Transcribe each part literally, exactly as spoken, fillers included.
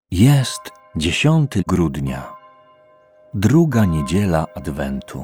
Jest dziesiątego grudnia, druga niedziela Adwentu.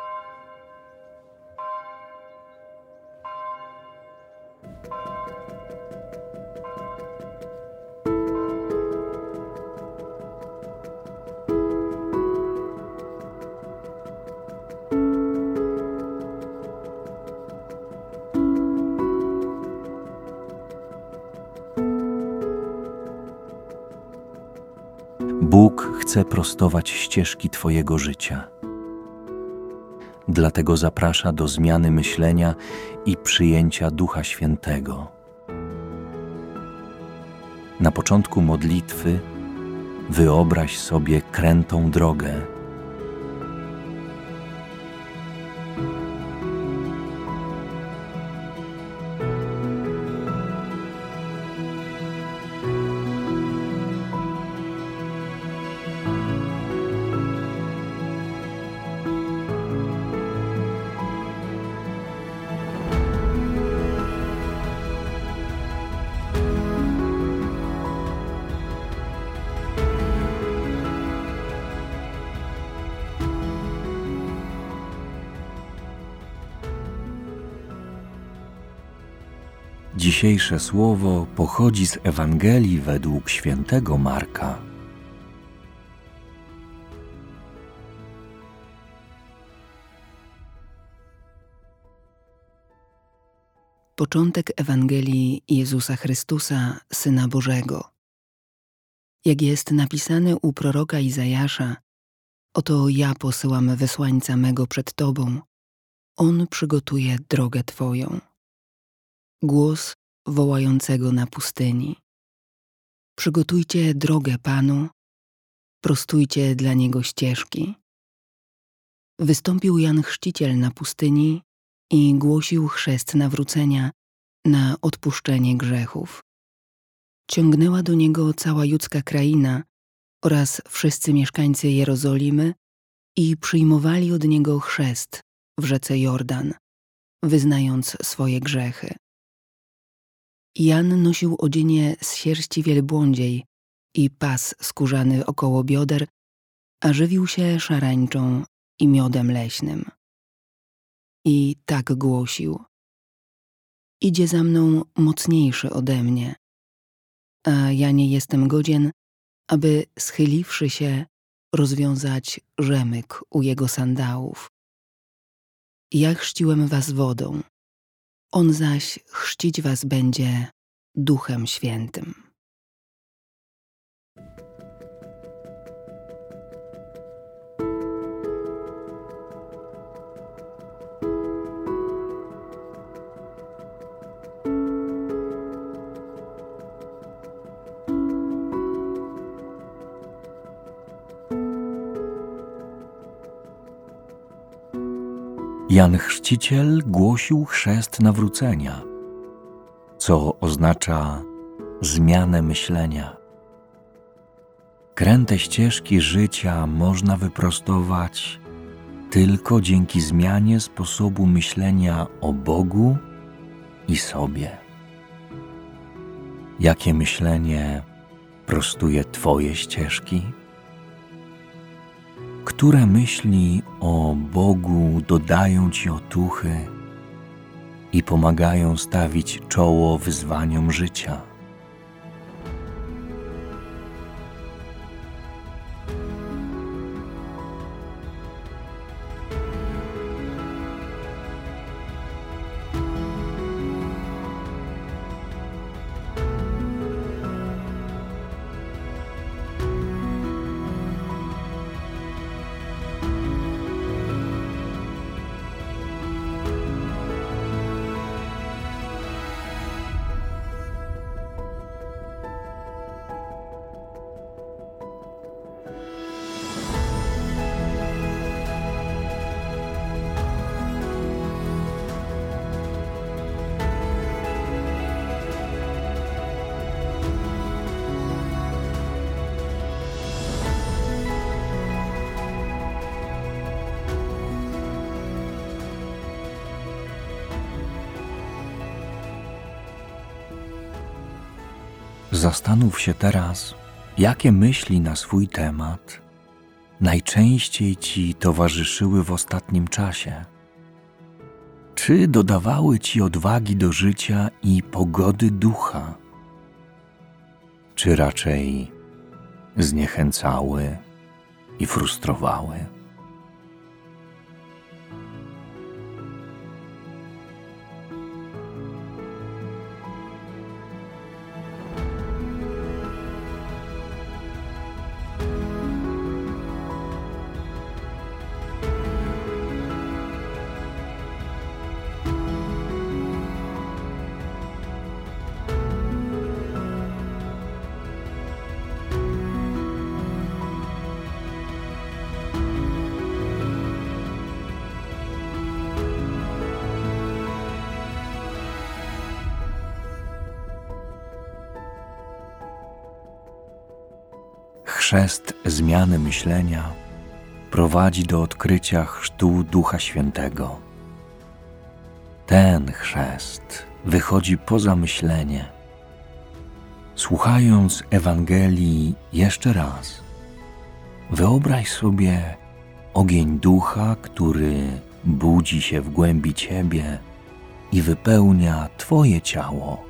Bóg chce prostować ścieżki Twojego życia. Dlatego zaprasza do zmiany myślenia i przyjęcia Ducha Świętego. Na początku modlitwy wyobraź sobie krętą drogę. Dzisiejsze słowo pochodzi z Ewangelii według świętego Marka. Początek Ewangelii Jezusa Chrystusa, Syna Bożego. Jak jest napisane u proroka Izajasza: oto ja posyłam wysłańca mego przed Tobą, On przygotuje drogę Twoją. Głos wołającego na pustyni: przygotujcie drogę Panu, prostujcie dla Niego ścieżki. Wystąpił Jan Chrzciciel na pustyni i głosił chrzest nawrócenia na odpuszczenie grzechów. Ciągnęła do Niego cała judzka kraina oraz wszyscy mieszkańcy Jerozolimy i przyjmowali od Niego chrzest w rzece Jordan, wyznając swoje grzechy. Jan nosił odzienie z sierści wielbłądziej i pas skórzany około bioder, a żywił się szarańczą i miodem leśnym. I tak głosił: idzie za mną mocniejszy ode mnie, a ja nie jestem godzien, aby schyliwszy się rozwiązać rzemyk u jego sandałów. Ja chrzciłem was wodą, On zaś chrzcić was będzie Duchem Świętym. Jan Chrzciciel głosił chrzest nawrócenia, co oznacza zmianę myślenia. Kręte ścieżki życia można wyprostować tylko dzięki zmianie sposobu myślenia o Bogu i sobie. Jakie myślenie prostuje Twoje ścieżki? Które myśli o Bogu dodają Ci otuchy i pomagają stawić czoło wyzwaniom życia? Zastanów się teraz, Jakie myśli na swój temat najczęściej Ci towarzyszyły w ostatnim czasie? Czy dodawały Ci odwagi do życia i pogody ducha? Czy raczej zniechęcały i frustrowały? Chrzest zmiany myślenia prowadzi do odkrycia chrztu Ducha Świętego. Ten chrzest wychodzi poza myślenie. Słuchając Ewangelii jeszcze raz, wyobraź sobie ogień Ducha, który budzi się w głębi Ciebie i wypełnia Twoje ciało.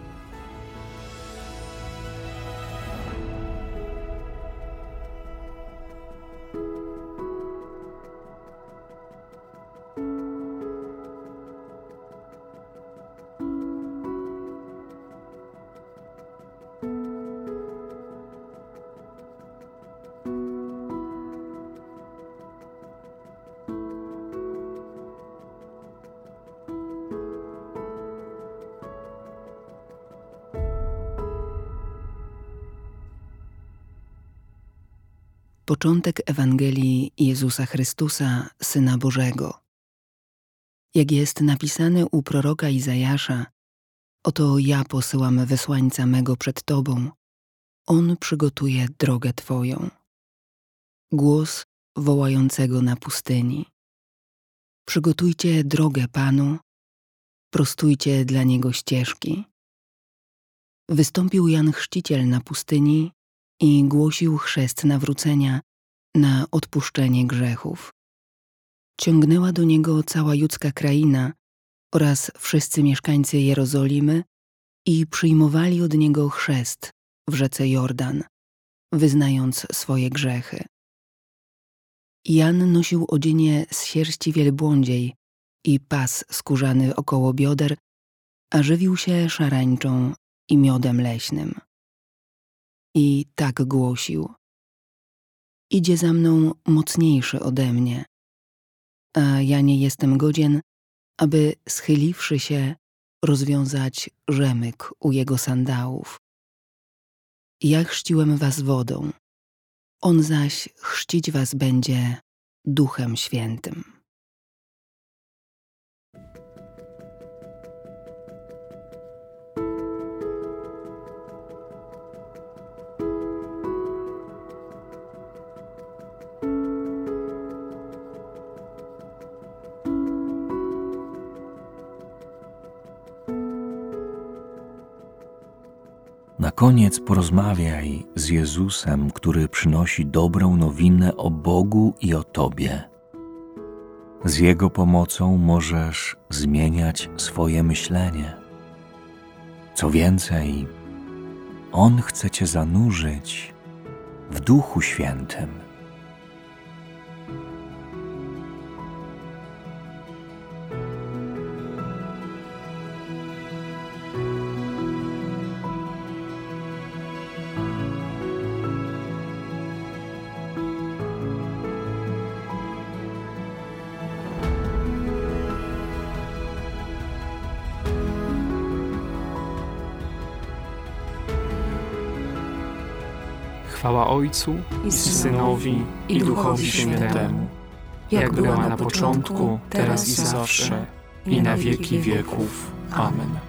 Początek Ewangelii Jezusa Chrystusa, Syna Bożego. Jak jest napisane u proroka Izajasza: oto ja posyłam wysłańca mego przed Tobą, on przygotuje drogę Twoją. Głos wołającego na pustyni: przygotujcie drogę Panu, prostujcie dla Niego ścieżki. Wystąpił Jan Chrzciciel na pustyni i głosił chrzest nawrócenia na odpuszczenie grzechów. Ciągnęła do niego cała judzka kraina oraz wszyscy mieszkańcy Jerozolimy i przyjmowali od niego chrzest w rzece Jordan, wyznając swoje grzechy. Jan nosił odzienie z sierści wielbłądziej i pas skórzany około bioder, a żywił się szarańczą i miodem leśnym. I tak głosił: idzie za mną mocniejszy ode mnie, a ja nie jestem godzien, aby schyliwszy się rozwiązać rzemyk u jego sandałów. Ja chrzciłem was wodą, on zaś chrzcić was będzie Duchem Świętym. Na koniec porozmawiaj z Jezusem, który przynosi dobrą nowinę o Bogu i o Tobie. Z Jego pomocą możesz zmieniać swoje myślenie. Co więcej, On chce Cię zanurzyć w Duchu Świętym. Chwała Ojcu i Synowi i Duchowi Świętemu, jak była na początku, teraz i zawsze, i na wieki wieków. Amen.